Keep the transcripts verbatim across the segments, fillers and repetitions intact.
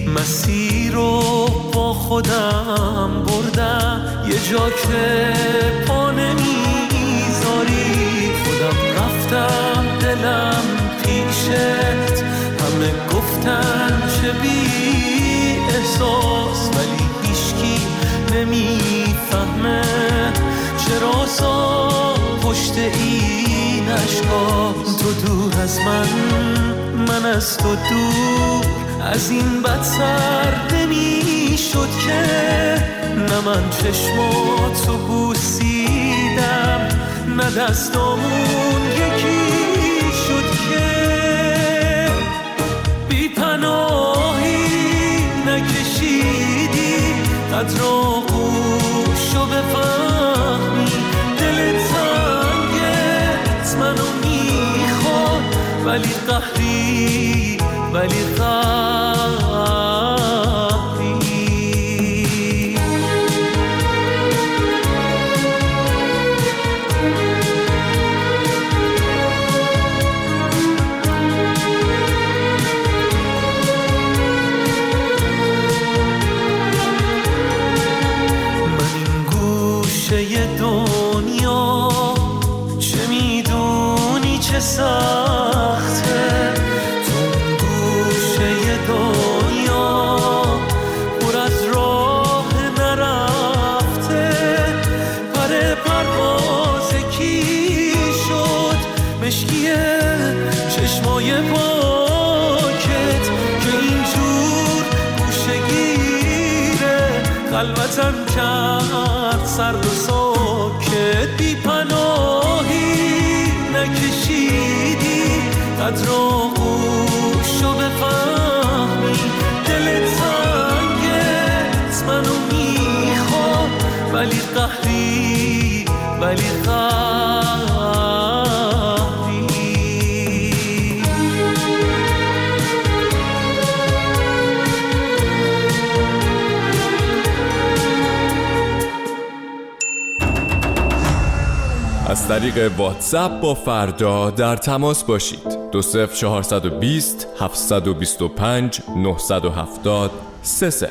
مسیر رو با خودم بردم، یه جا که پا نمیذاری خودم رفتم دلم پیشت. همه گفتن چه بی احساس، ولی هیچکی نمیفهمه چرا سا پشت این اشکاست. تو دور از من، من از تو دور، از این بدتر نمیشد که نه من چشماتو بوسیدم نه دستامون یکی شد که بی پناهی نکشیدی قدر آغوشو بفهمی. دل تنگت منو میخواد ولی قهری ولی قهری. من این گوشه دنیا چه میدونی چه سخته، چشمای پاکت که اینجور گوشگیره قلبتم کرد سرد و ساکت. بی پناهی نکشیدی قدر آغوشو بفهمی. دل تنگت منو میخواد ولی قهری ولی قهری. از طریق واتساپ با فردا در تماس باشید. دو صفر چهارصد و بیست هفتصد و بیست و پنج نهصد و هفتاد سه صفر.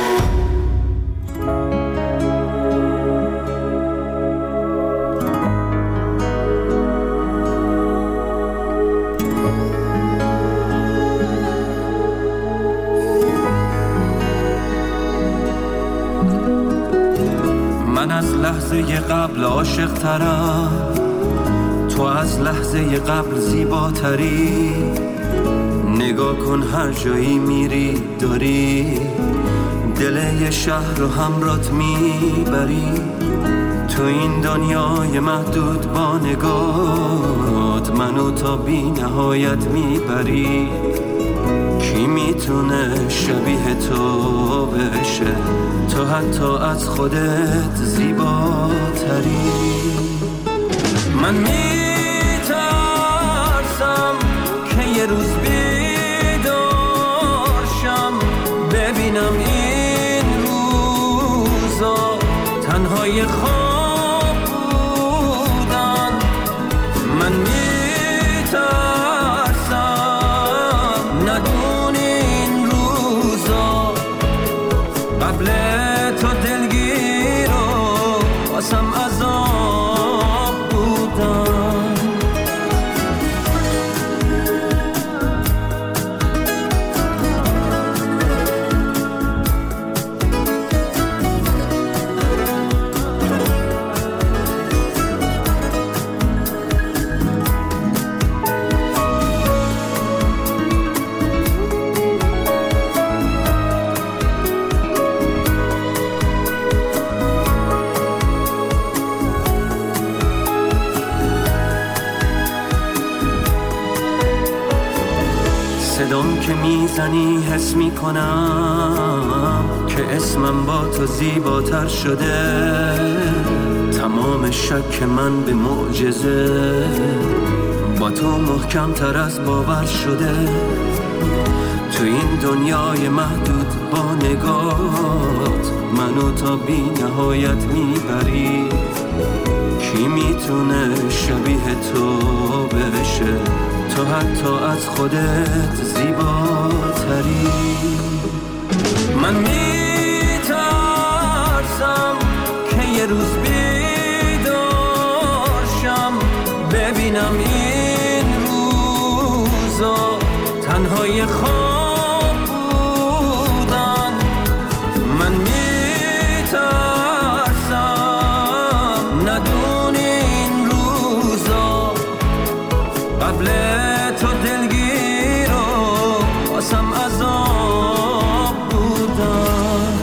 من از لحظه قبل عاشق ترم، تو از لحظه قبل زیباتری. نگاه کن هر جایی میری داری دل یه شهر رو همرات میبری. تو این دنیای محدود با نگاهت منو تا بی نهایت میبری. کی میتونه شبیه تو بشه، تو حتی از خودت زیباتری. من میترسم که یه روز بیدارشم ببینم این روزا تنهای خواب بودن. من میترسم ندونی این روزا قبل تو دلگیر و واسم عذاب بودن. صدام که میزنی حس میکنم که اسمم با تو زیباتر شده. تمام شک من به معجزه با تو محکم تر از باور شده. تو این دنیای محدود با نگاهت منو تا بی نهایت میبری. کی میتونه شبیه تو بشه، تو حتی از خودت زیباتری. من میترسم که یه روز بیدارشم ببینم این روزا تنهای خواب بودن. من میترسم ندونی این روزا قبل تو دلگیر و واسم عذاب بودن.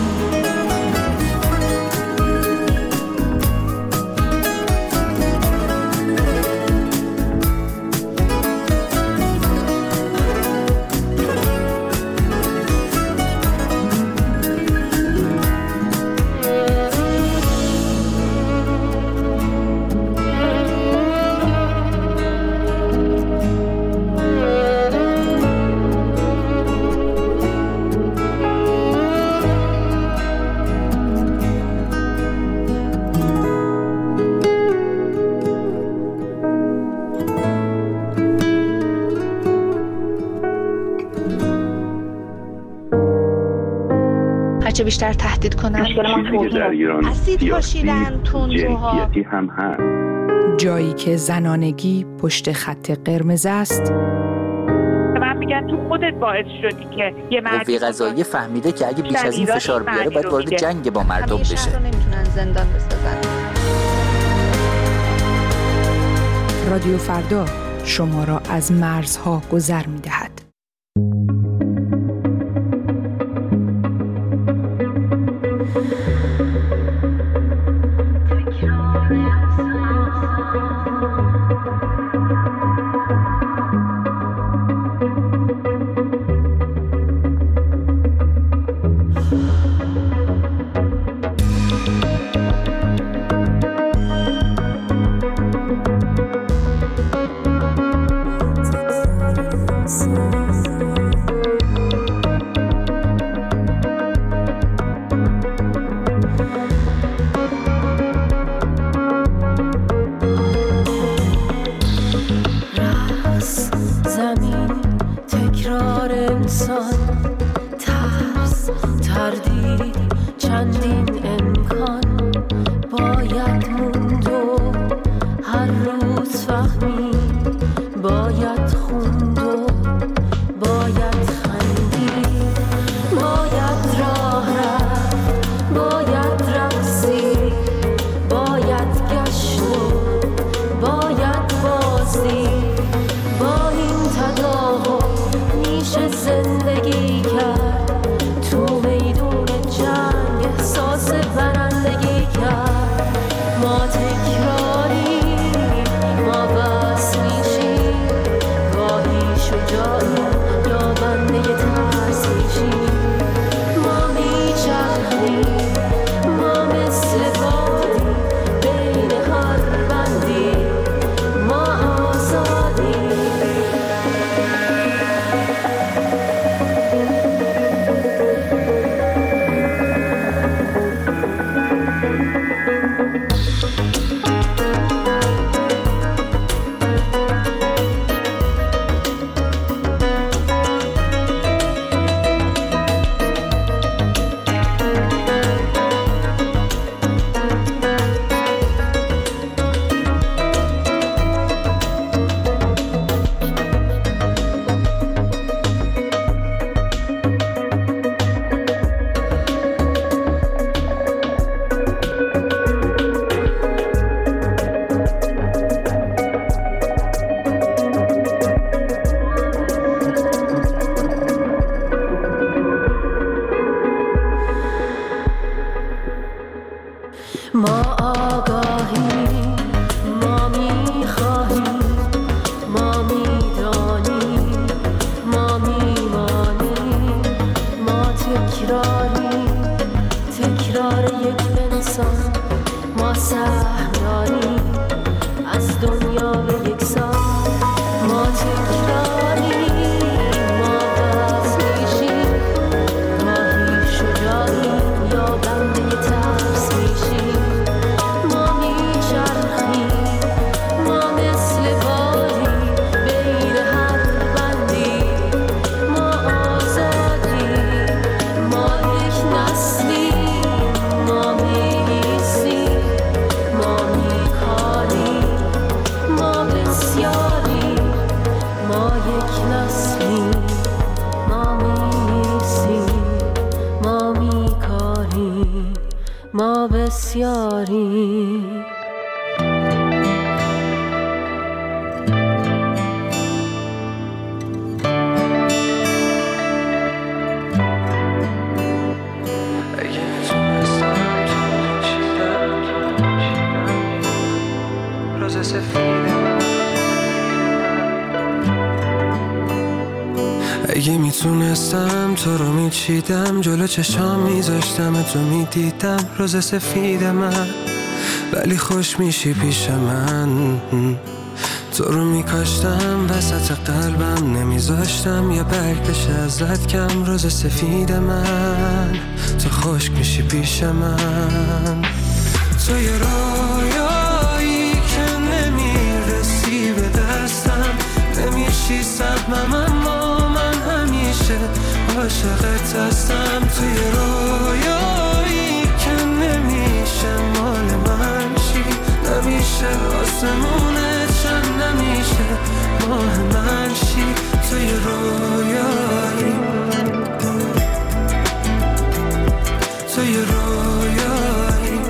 هرچه بیشتر تهدید کنن اسید پاشیدن تندروها هم هست. جایی که زنانگی پشت خط قرمز است. من میگن تو خودت باعث شدی که یه مرد قوه قضاییه فهمیده که اگه بیش از این فشار بیاره باید وارد جنگ با مردم بشه. همیشه رو نمیتونن زندان بسازن. رادیو فردا شما را از مرزها گذر میدهد. ما یک بسیاری. اگه میتونستم تو رو میچیدم، جلو چشام میذاشتم تو میدیدم روز سفید من، ولی خوش میشی پیش من. تو رو میکاشتم وسط قلبم، نمیذاشتم یه برگ بشه ازت کم. روز سفید من تو خشک میشی پیش من. تو یه رویایی که نمیرسی به دستم، نمیشی سهمم اما من همیشه عاشقت هستم. تو یه رویایی که نمیشه مال من چی، نمیشه آسمونت شم، نمیشه ماه من چی. تو یه رویایی، تو یه رویایی.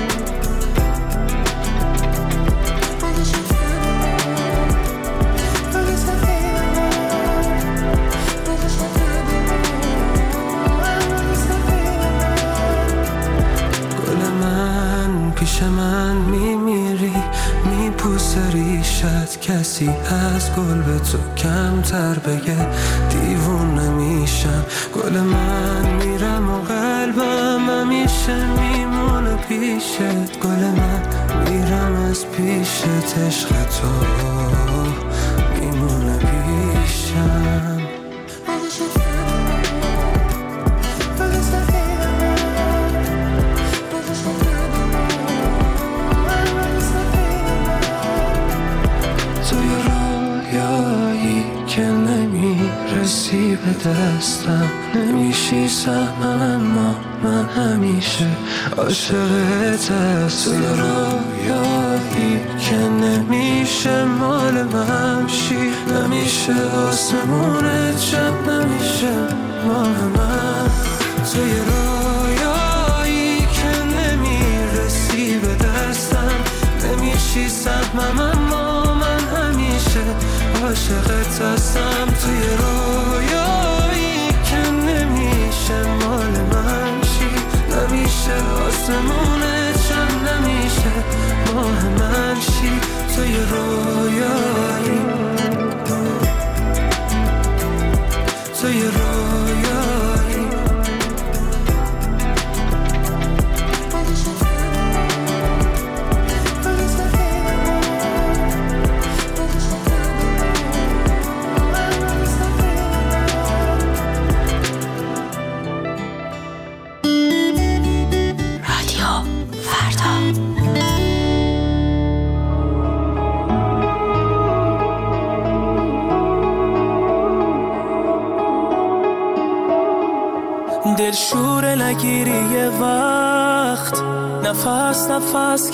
پیش من میمیری، میپوسه ریشت، کسی از گل به تو کمتر بگه دیوونه میشم. گل من میرم و قلبم همیشه میمونه پیشت. گل من میرم از پیشت، عشق تو میمونه پیشم. که نمیرسی به دستم، نمیشی سهمم اما من همیشه عاشقت هستم. تو رویایی که نمیشه مال من شی، نمیشه آسمونت شب، نمیشه مال من. تو یه رویایی که نمیرسی به دستم، نمیشی سهمم اما من همیشه عاشقت هستم. توی رویایی که نمیشه مال من چی، نمیشه آسمونت شم، نمیشه ماه من چی. توی رویایی، توی رویایی. دلشوره نگیری یه وقت، نفس نفس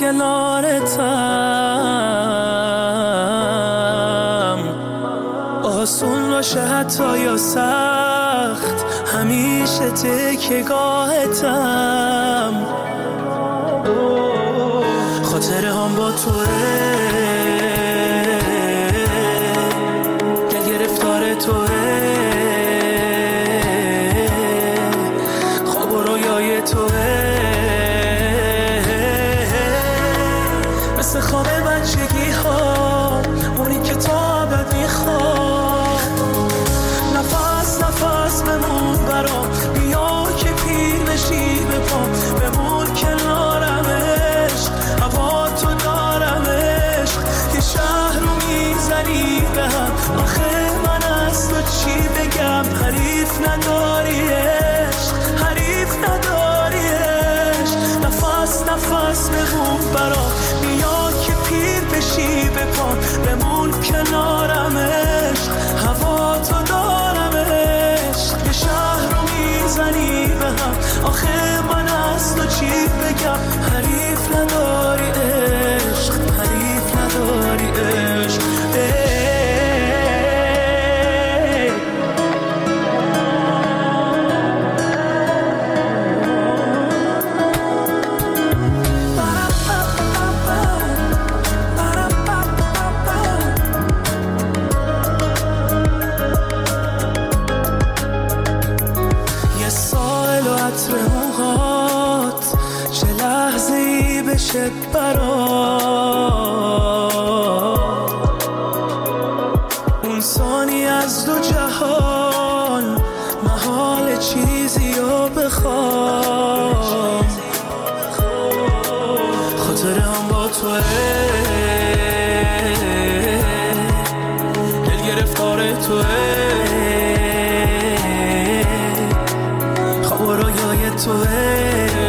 کنارتم. آسون باشه حتی یا سخت، همیشه تکیه‌گاهتم. خاطره هم با توه، دل گرفتار توه. مثل خواب بچگی ها، اونی که تا ابد میخواد. نفس نفس بمون برام، بیا که پیر بشی به پام. بمون کنارمش، هوا تو دارمش. یه شهر رو میزنی به هم، آخه من از تو چی بگم. حریف نداری عشق، حریف نداری عشق. نفس نفس بمون برام، بیا که پیر بشی به پام. بمون کنارمش، هوا تو دارمش. یه شهر رو میزنی به هم، آخه من از تو چی بگم. حریف نداری عشق، حریف نداری عشق. عطر موهات چه لحظه ای بشه برات، اون ثانی از دو جهان محال چیزی رو بخوام، خاطره هم با توه، دل گرفتار توه، خواب و رویای توه،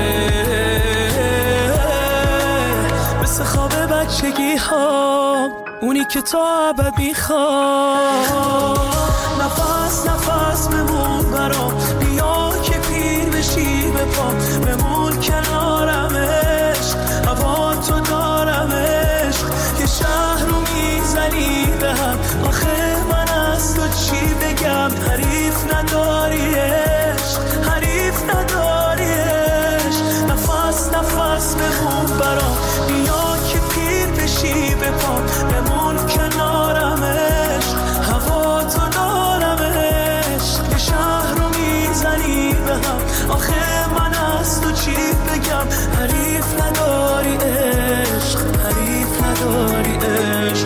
مثل خواب بچگی ها، اونی که تا ابد میخوام. نفس نفس بمون برام، بیا که پیر بشی به پام، بمون کنارمش، هوا تو دارمش، یه شهر رو میزنی به هم، آخه من از تو چی بگم، حریف نداریش، حریف نداریش. نفس نفس بمون برام، بیا که پیر بشی به پام، بمون کنارمش، هوا تو دارمش، یه شهر رو میزنی به هم، آخه من از تو چی بگم، حریف نداری عشق، حریف نداری عشق.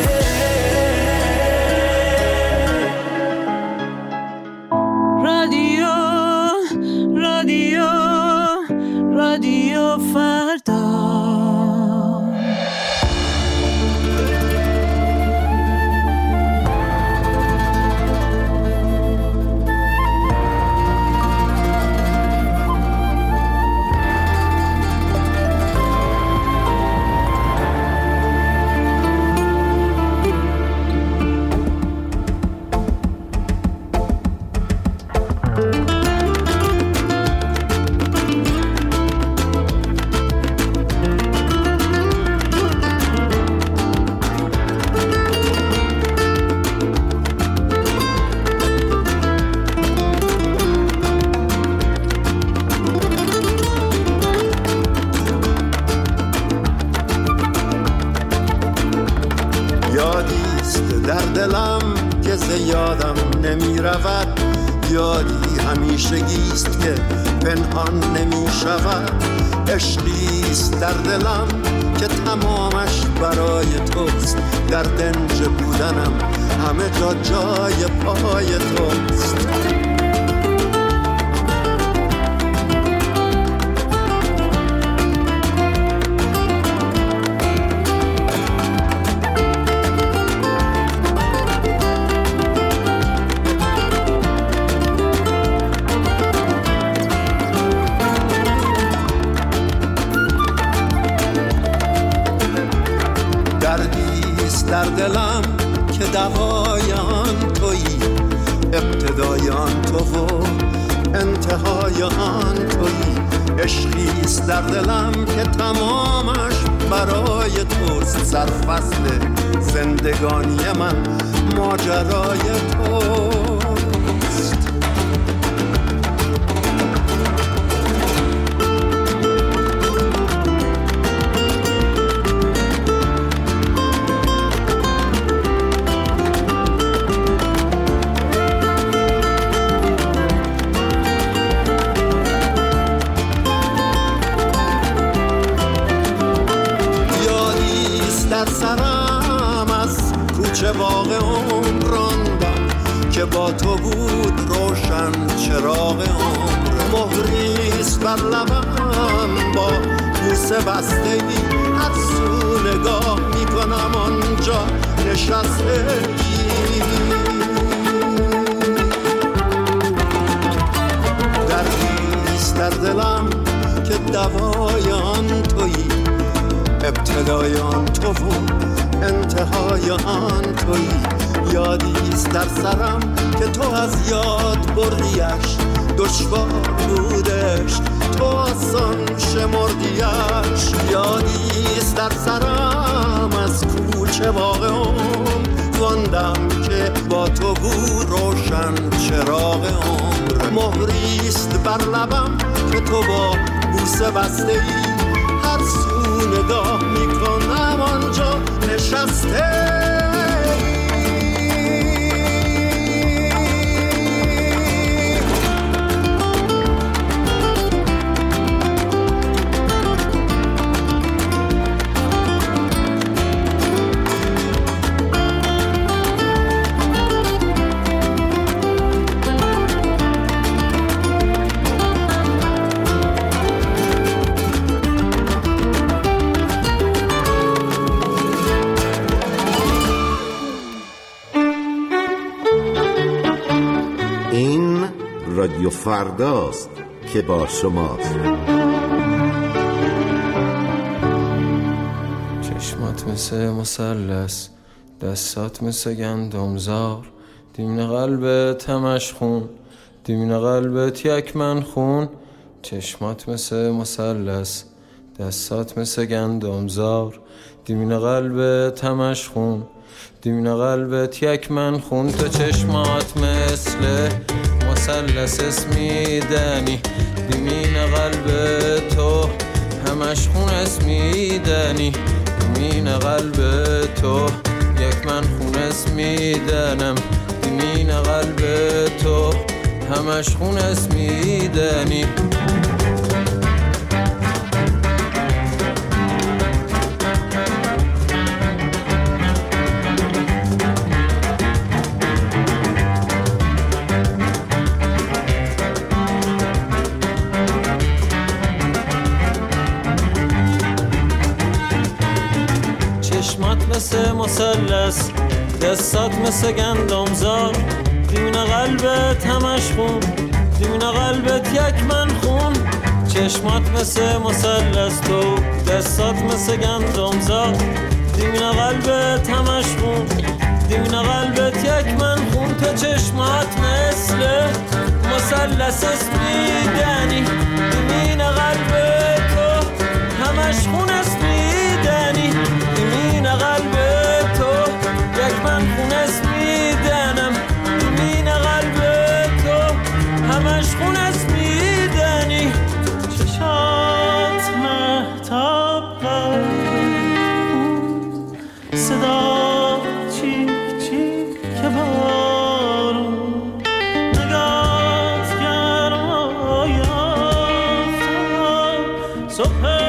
رادیو رادیو رادیو فردا. یادم نمی رود، یادی همیشگیست که پنهان نمی شود، عشقیست در دلم که تمامش برای توست، در دنج بودنم همه جا جای پای توست. در دلم که دوای آن تویی، ابتدای آن تو و انتهای آن تویی، عشقیست در دلم که تمامش برای توست، سرفصل زندگانی من ماجرای توست. چه باغ عمر راندم که با تو بود روشن چراغ عمر، مهریست بر لبم با بوسه بستگی، هر سو نگاه میکنم آنجا نشستگی. دردیست در دلم که دوای آن تویی، ابتدای آن تو بود انتهای آن تویی، یادیست در سرم که تو از یاد بردیش، دشوار بودش تو آسان شمردیش، یادیست در سرم از کوچه باغ عمر خواندم که با تو بود روشن چراغ عمر، مهریست بر لبم که تو با بوسه بسته ای، هر سو نگاه میکنم آنجا نشسته. فرداست که با شماست. چشمات مثل مثلث، دستات مثل گندمزار، دیمن قلبت همش خون، دیمن قلبت یک من خون. چشمات مثل مثلث، دستات مثل گندمزار، دیمن قلبت همش خون، دیمن قلبت یک من خون. تو چشمات مثل مثلث اسمیدنی، دیمین قلب تو همش خون اسمیدنی، دیمین قلب تو یک من خون اسمیدنم، دیمین قلب تو همش خون اسمیدنی. چشمات مثل مثلث، دستات مثل گندمزار، دیمین قلبت همش خون، دیمین قلبت یک من خون. چشمات مثل مثلث، تو دستات مثل گندمزار، دیمین قلبت همش خون، دیمین قلبت یک من خون. تو چشمات مثل مثلث اسمیدنی، دیمین قلب تو همش خون اسمیدنی، دیمین قلب تو یک من خون اسمیدنم، دیمین قلب تو همش خون اسمیدنی. چشات مهتاب قلب، صدا چیک چیک که بارون، نگات گرمای آفتاب، صبح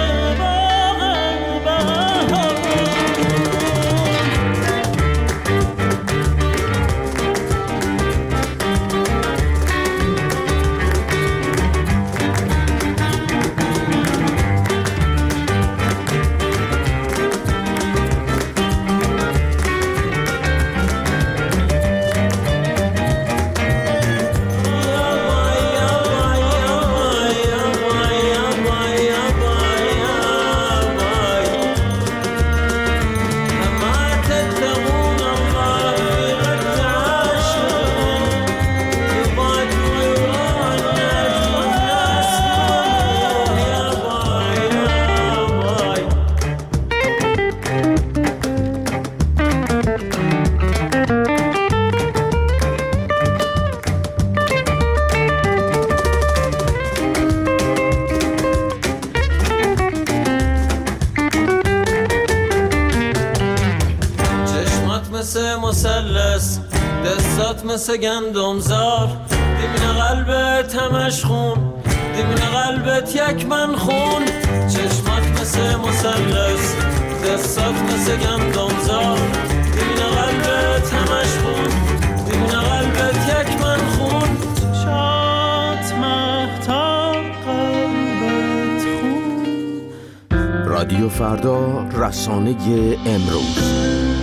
مثلث، دستات مثل گندمزار، دیمین قلبت همش خون، دیمین قلبت یک من خون. چشمات مثل مثلث، دستات مثل گندمزار، دیمین قلبت همش خون، دیمین قلبت یک من خون. چشات مهتاب قلبت خون. رادیو فردا، رسانه امروز.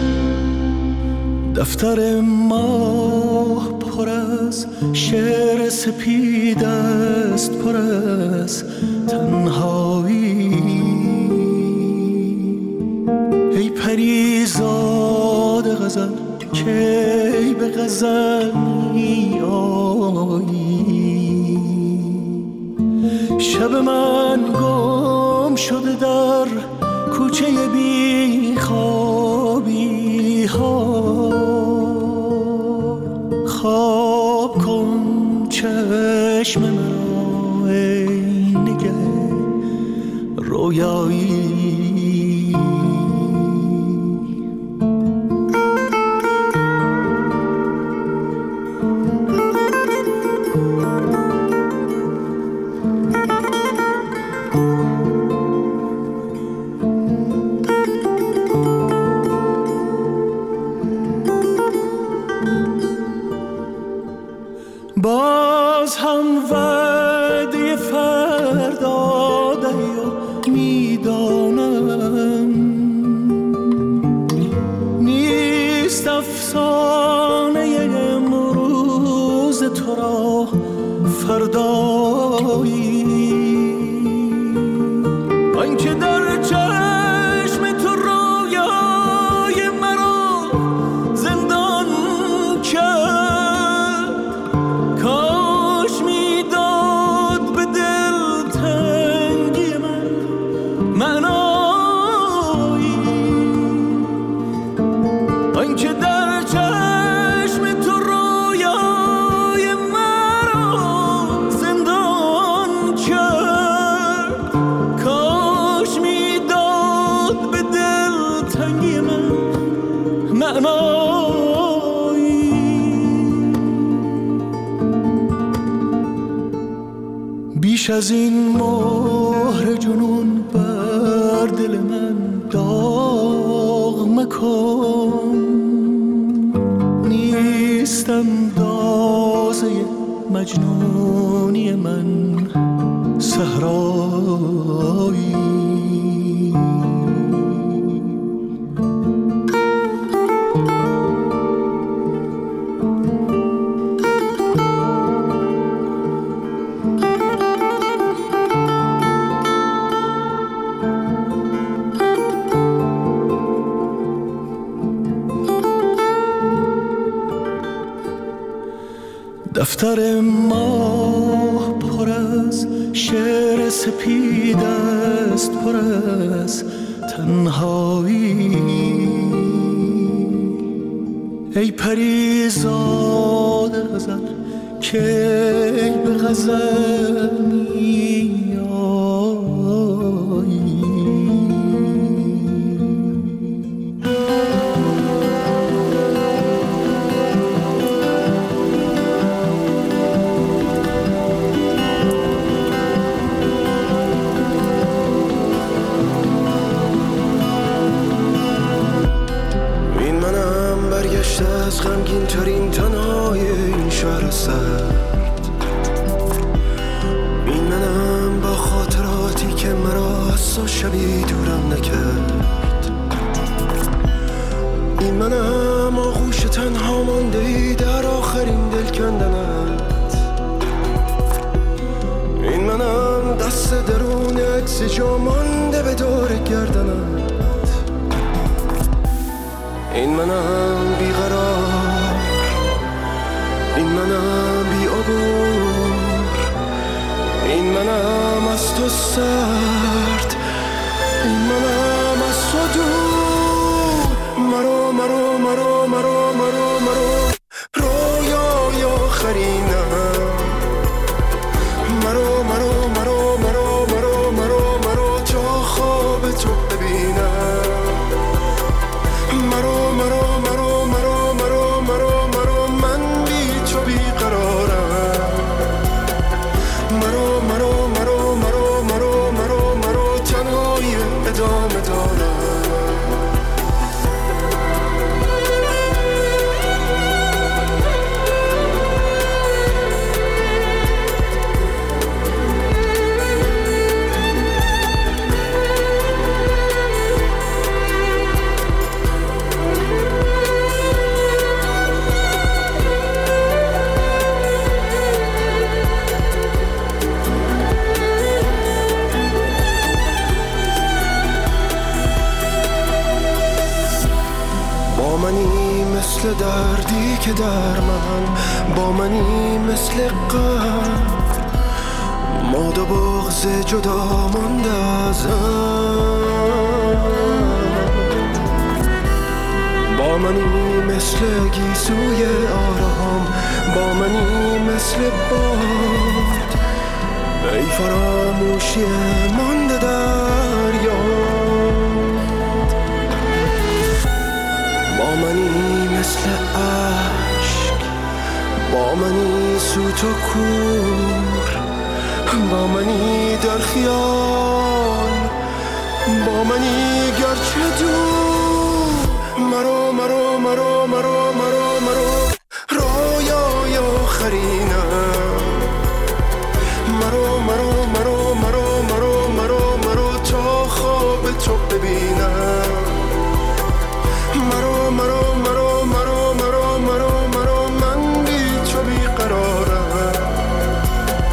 دفتر ما پر از شعر سپید است، پر از تنهایی. ای پریزاد غزل کی به غزل می آیی. شب من گم شده در کوچه بی خوابی ها. خواب کن چشم مرا ای نگه رویایی. باز هم وعده فردا دهی و میدانم نیست افسانه امروز تو را فردایی آن که در چشم تو رویای مرا زندان کرد کاش میداد به دل تنگی من معنایی آن که در چشم تو رویای مرا زندان کرد کاش میداد به دل تنگی من معنایی بیش از این مهر جنون بر دل من داغ مکن نیستم دازه مجنونی من صحرایی دفتر ما پر از شعر سپید است پر از تنهایی ای پریزاد غزل که به غزل می آیی از غمگین ترین تنهای این شهر سرد این منم با خاطراتی که مرا از تو شبی دورم نکرد این منم آغوش تنها مانده ای در آخرین دل کندنت این منم دست درون عکس جا مانده به دور گردنت این منم بیقرار این منم بی عبور این منم از تو سرد این منم از تو دور مرو مرو مرو مرو مرو مرو رویای آخرینم مرو مرو مرو مرو مرو مرو مرو تا خواب تو ببینم مرو مرو مرو مرو مرو مرو مرو من بی تو بی قرارم مرو مرو مرو مرو مرو مرو مرو تنهای ادامه دارم مثل دردی که در من با منی مثل غم ماد و بغض جدا مانده ازم با منی مثل گیسوی آرام با منی مثل باد ای فراموشی مانده در یاد با منی مثل عشق با منی سوت و کور با منی در خیال با منی گرچه دور مرو مرو مرو مرو مرو مرو رویای آخرینم مرو مرو مرو مرو مرو مرو مرو تا خواب تو ببینم مرو مرو مرو مرو مرو مرو مرو من بی تو بی قرارم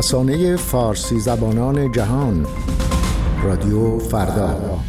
رسانه فارسی زبانان جهان، رادیو فردا.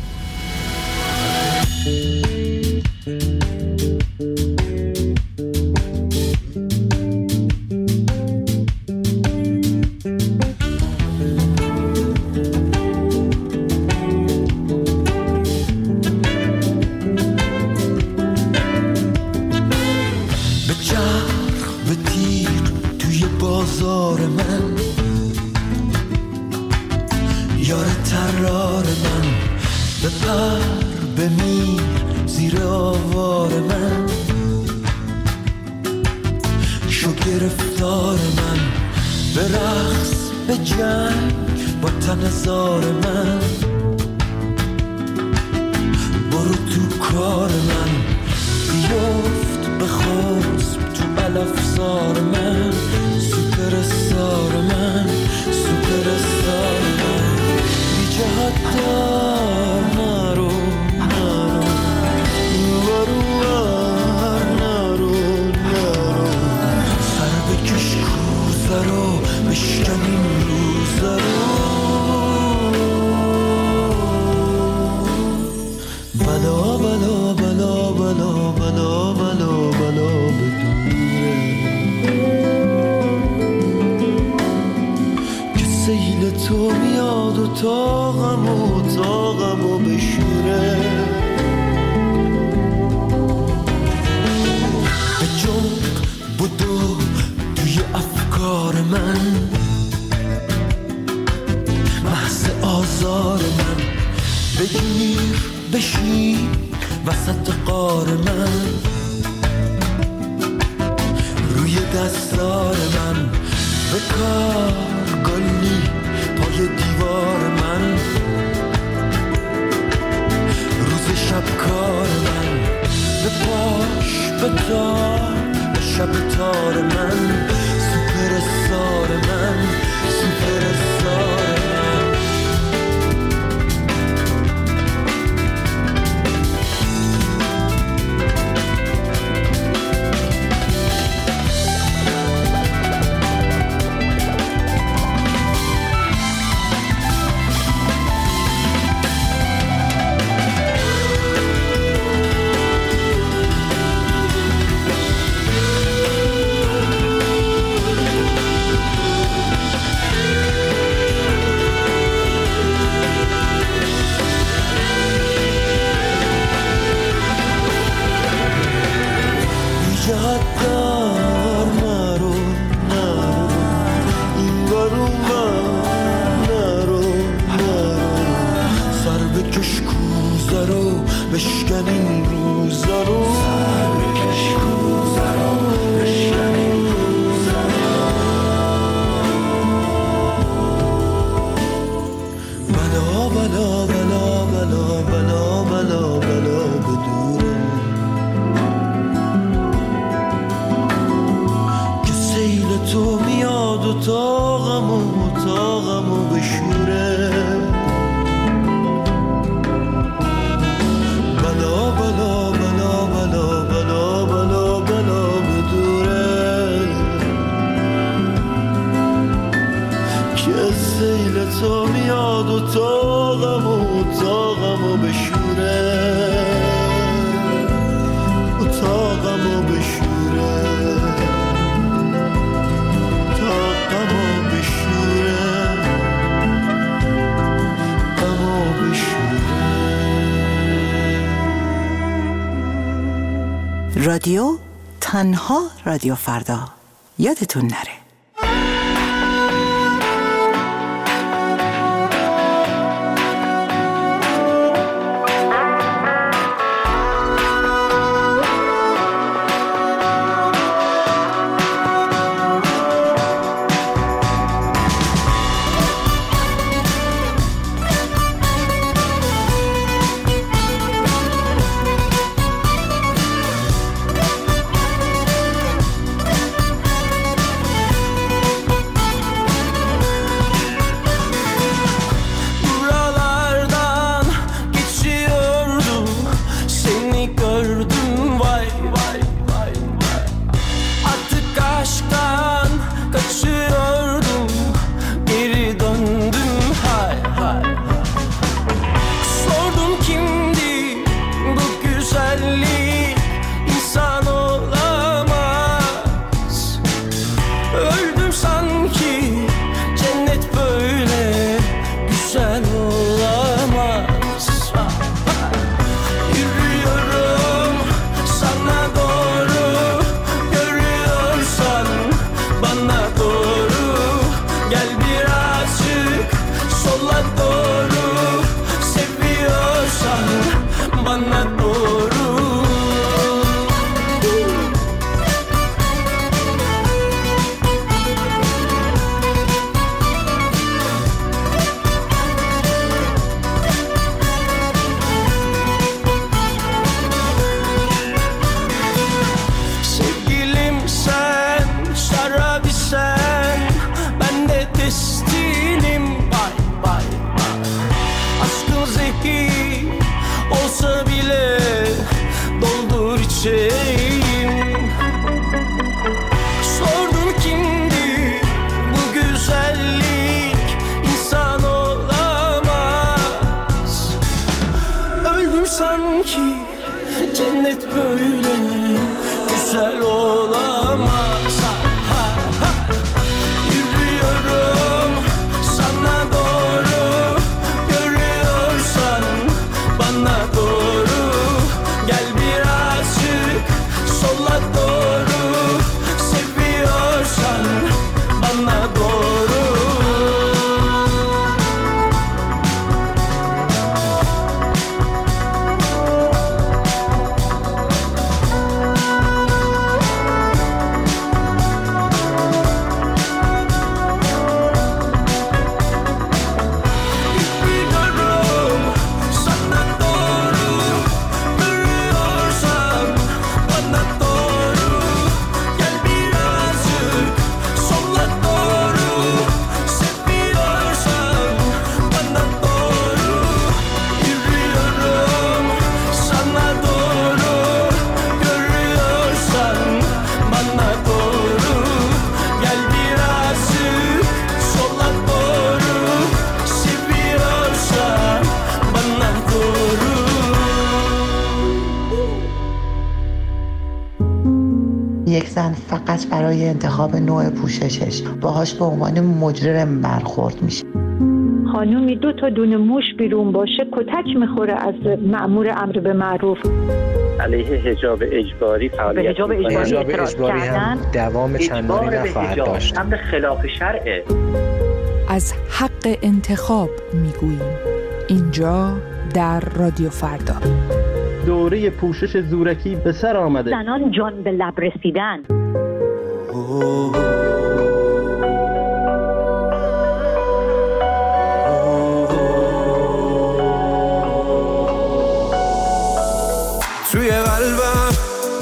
رادیو تنها رادیو فردا، یادتون نره. cennet böyle güzel olamaz. Ha, ha. Yürüyorum sana doğru, görüyorsan bana doğru. Gel birazcık sola doğru, seviyorsan bana doğru. یک زن فقط برای انتخاب نوع پوششش باهاش به عنوان مجرم برخورد میشه. خانومی دو تا دونه موش بیرون باشه کتک میخوره از مأمور امر به معروف. علیه حجاب اجباری فعالیت به حجاب اجباری اعتراض کردن دوام چندانی نخواهد داشت. امر خلاف شرعه. از حق انتخاب میگوییم اینجا در رادیو فردا. دوره پوشش زورکی به سر آمده. زنان جان به لب رسیدن. توی قلبم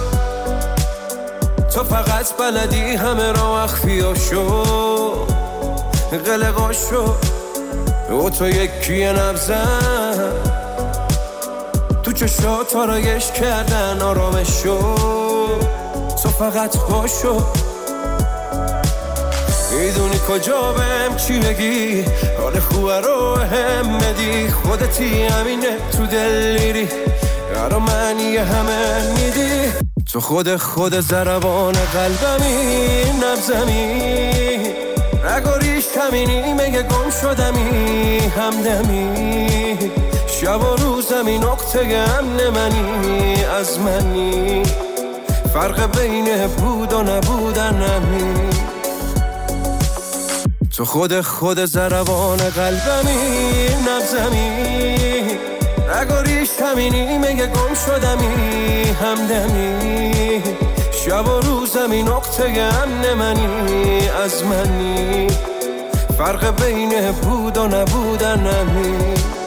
تو فقط بلدی همه را اخفیاشو قلقاشو و تو یکی نبزن تو چشات آرایش کردن آرامشو تو فقط باشو میدونی کجا بهم چی بگی حال خوبه رو هم بدی خودتی همینه تو دل میری یارو معنی همه میدی تو خود خود ضربان قلبمی نبزمی نگاریش کمینی مگه گم شدمی همدمی شب و روزمی نقطه امن منی از منی فرق بین بود و نبودن نمی تو خود خود ضربان قلبمی نبزمی نگاریش کمینی مگه گم شدمی همدمی شب و روزمی نقطه امن منی از منی فرق بین بود و نبودن نمی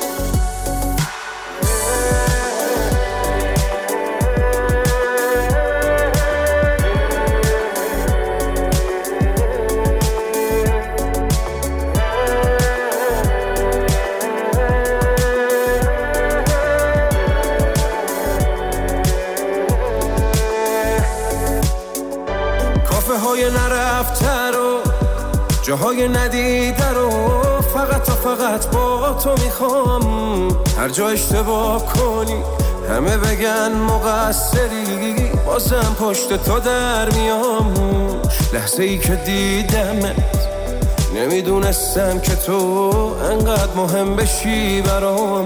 نرفته رو جاهای ندیده رو فقط و فقط با تو میخوام هر جا اشتباه کنی همه بگن مقصری بازم پشت تو در میام لحظه ای که دیدمت نمیدونستم که تو انقدر مهم بشی برام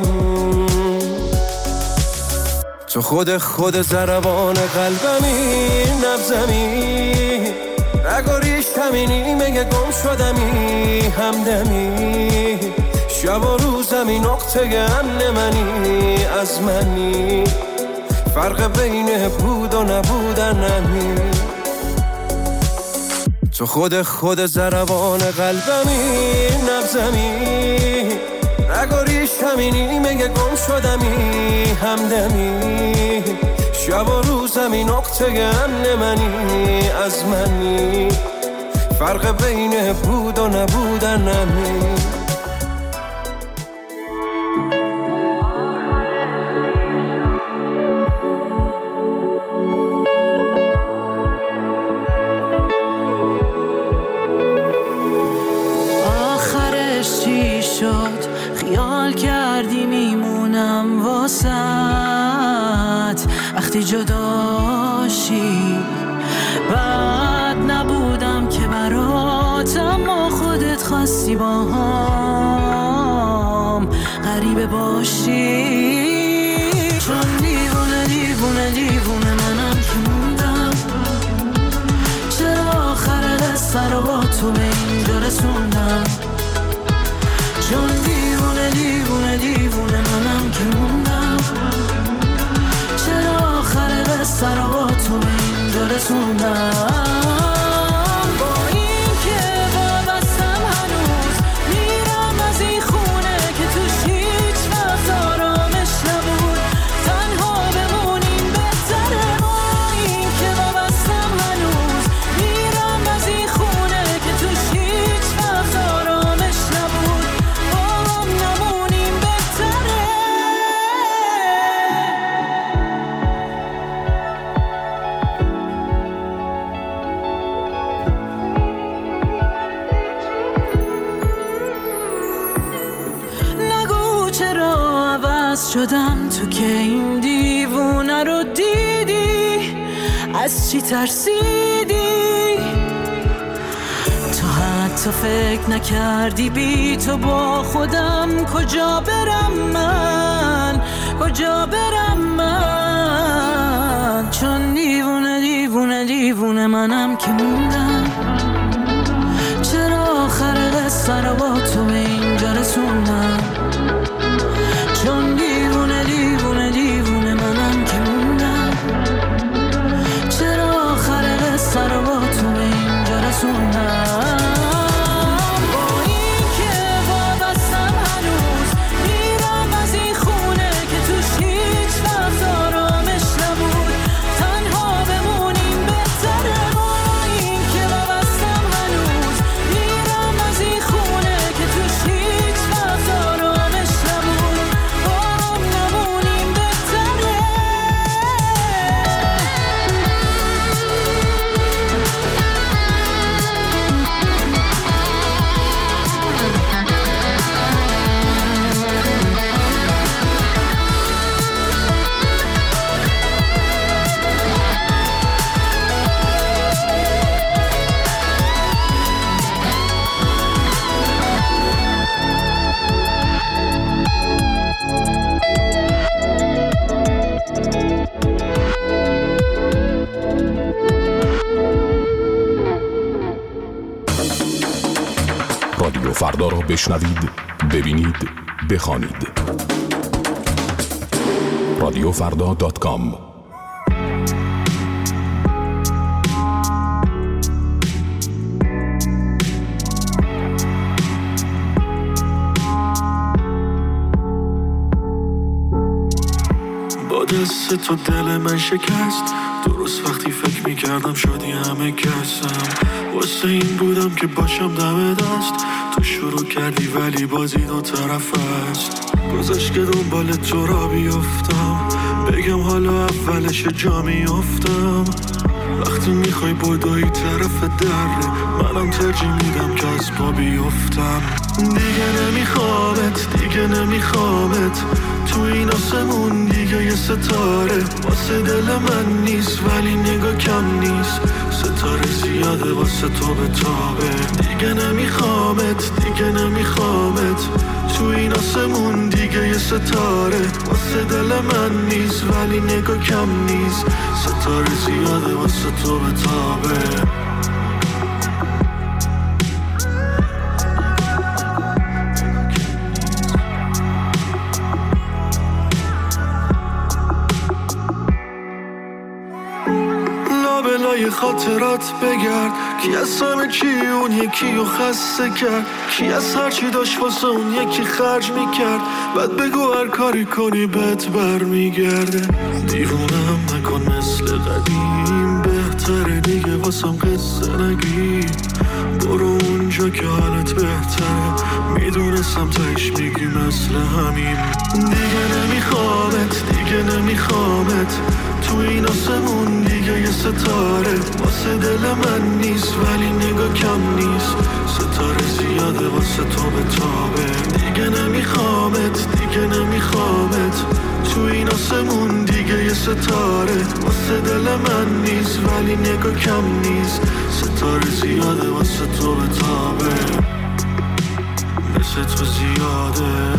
تو خود خود ضربان قلبمی نبزمی نگاریش کمینی مگه گم شدمی همدمی شب و روزمی نقطه امن منی از منی فرق بین بود و نبودن نمی تو خود خود ضربان قلبمی نبزمی نگاریش کمینی مگه گم شدمی همدمی شب و روزمی نقطه امن منی از منی فرق بین بود و نبودن نمی آخرش چی شد خیال کردی میمونم واسه وقتی جداشی بد نبودم که برات، اما خودت خواستی با هم غریبه باشی. چون دیوونه دیوونه دیوونه منم که موندم، چرا آخر قصه رو با تو به اینجا رسوندم. چون دیوونه دیوونه دیوونه منم که موندم، چرا آخر قصه رو با تو به اینجا رسوندم. با این که وابستم هنوز میرم از این خونه که توش هیچ وقت آرامش نبود، تنها بمونیم بهتره. با این که وابستم هنوز میرم از این خونه که توش هیچ وقت آرامش نبود، با هم نمونیم بهتره. نگو چرا عوض شدم تو که این دیوونه رو دیدی، از چی ترسیدی؟ تو حتی فکر نکردی بی تو با خودم کجا برم من، کجا برم من. چون دیوونه دیوونه دیوونه منم که موندم، چرا آخر قصه رو با تو به اینجا رسوندم. چون دیوونه دیوونه دیوونه منم که موندم، چرا آخر قصه رو با تو به اینجا رسوندم. با این که وابستم هنوز میرم از این خونه که توش هیچ وقت آرامش نبود، تنها بمونیم بهتره. با این که وابستم هنوز میرم از این خونه که توش هیچ وقت آرامش نبود، با هم نمونیم بهتره. رادیو فردا را بشنوید، ببینید، بخوانید. رادیو فردا دات کام. با دست تو دل من شکست، درست وقتی فکر میکردم شدی همه کسم. واسه این بودم که باشم دم دست، تو شروع کردی ولی بازی دو طرف است. گذاشت که دنبال تو را بیفتم، بگم حالا اولش جا میفتم. وقتی میخوای بدوی طرف دره، منم ترجیح میدم که از پا بیفتم. دیگه نمیخوامت، دیگه نمیخوامت، تو این آسمون دیگه یه ستاره واسه دل من نیست، ولی نگاه کم نیست. ستاره زیاده واسه تو به تابه. دیگه نمیخوامت، دیگه نمیخوامت، تو این آسمون دیگه یه ستاره واسه دل من نیست، ولی نگاه کم نیست. ستاره زیاده واسه تو به تابه. لابلای خاطرات بگرد، کی از همه چی اون یکی رو خسته کرد، کی از هرچی داشت واسه اون یکی خرج میکرد. بعد بگو هر کاری کنی بهت برمیگرده. دیوونم نکن مثل قدیم، بهتره دیگه واسم قصه نگی. برو اونجا که حالت بهتره، میدونستم تایش میگی مثل همین. دیگه نمیخوامت، دیگه نمیخوامت، تو این آسمون دیگه یه ستاره واسه دل من نیست، ولی نگاه کم نیست. ستاره زیاده واسه تو به تابه. دیگه نمیخوامت دیگه نمیخوامت تو این آسمون دیگه یه ستاره واسه دل من نیست ولی نگاه کم نیست. ستاره زیاده واسه تو به تابه مثل تو زیاده.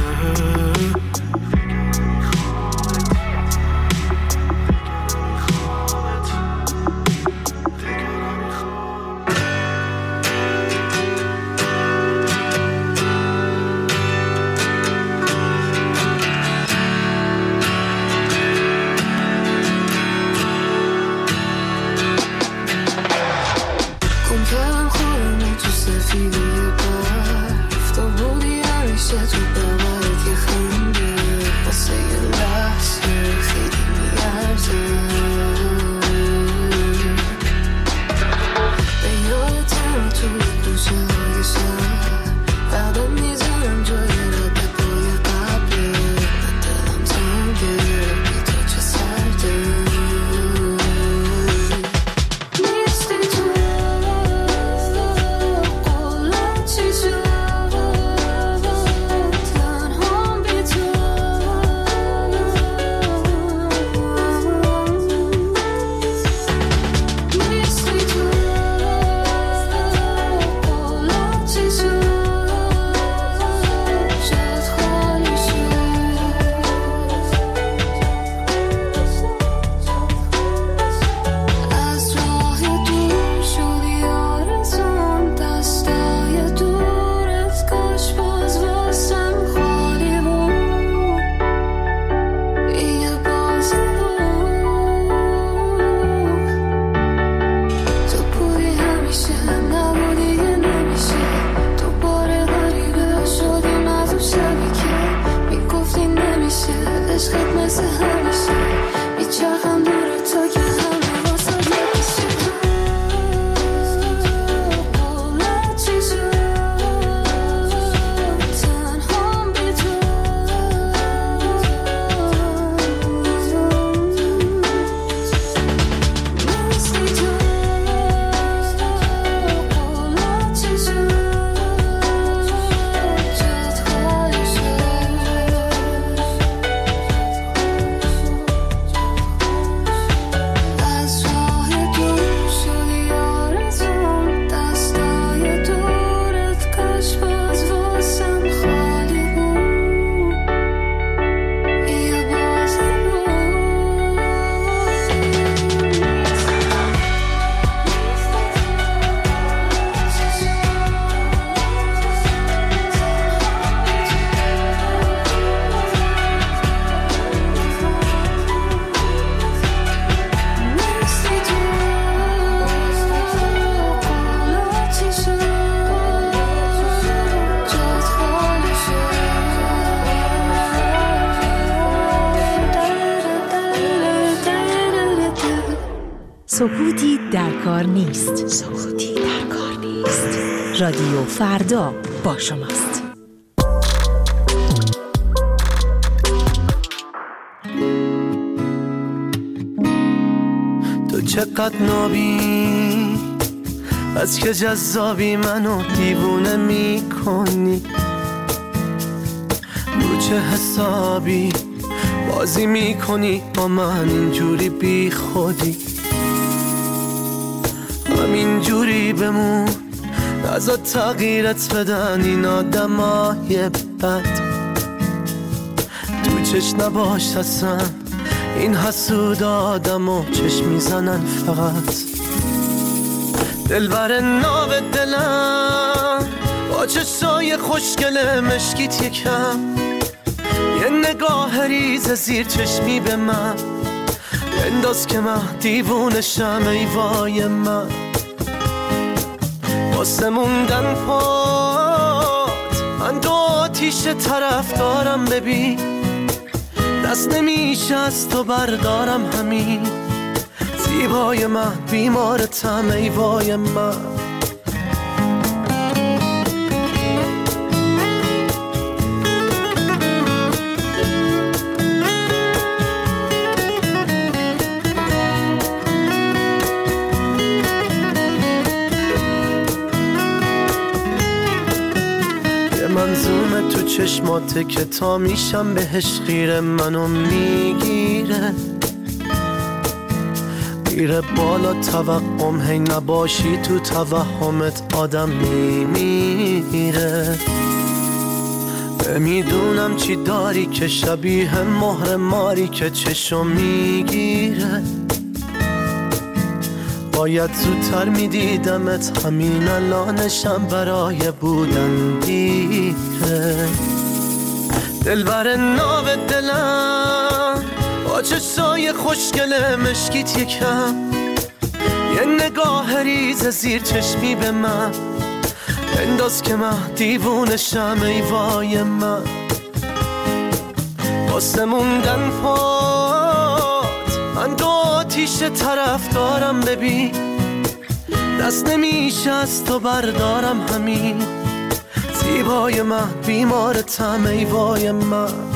سکوتی در کار نیست. سکوتی در کار نیست. رادیو فردا با شماست. تو چقدر نابی از که جذابی منو دیوونه میکنی. رو چه حسابی بازی میکنی با من اینجوری بی خودی. همینجوری بمون نزا تغییرت بدن این آدمای بد. تو چش نباش اصلا این حسود آدمو چش میزنن فقط. دلبر ناو دلم با چشای خوشگل مشکیت یکم. یه نگاه ریز زیر چشمی به من انداز که من دیوونشم ای وای من. واسه موندن پات من دو آتیش طرف دارم ببین. دست نمیشه از تو بردارم همین. زیبای من بیمارتم ای وای من. چشماته که تا میشم بهش خیره منو میگیره، میره بالا توقم هی نباشی تو توهمت آدم میمیره. نمیدونم چی داری که شبیه مهر ماری که چشو میگیره، باید زودتر میدیدمت همین الانشم برای بودن دیره. دلبر ناو دلم با چشای خوشگل مشکیت یکم، یه نگاه ریز زیر چشمی به من انداز که من دیوونشم ای وای من. واسه موندن پات من دو آتیش طرف دارم، ببین دست نمیشه از تو بردارم همین. زیبای من بیمارتم ای وای من.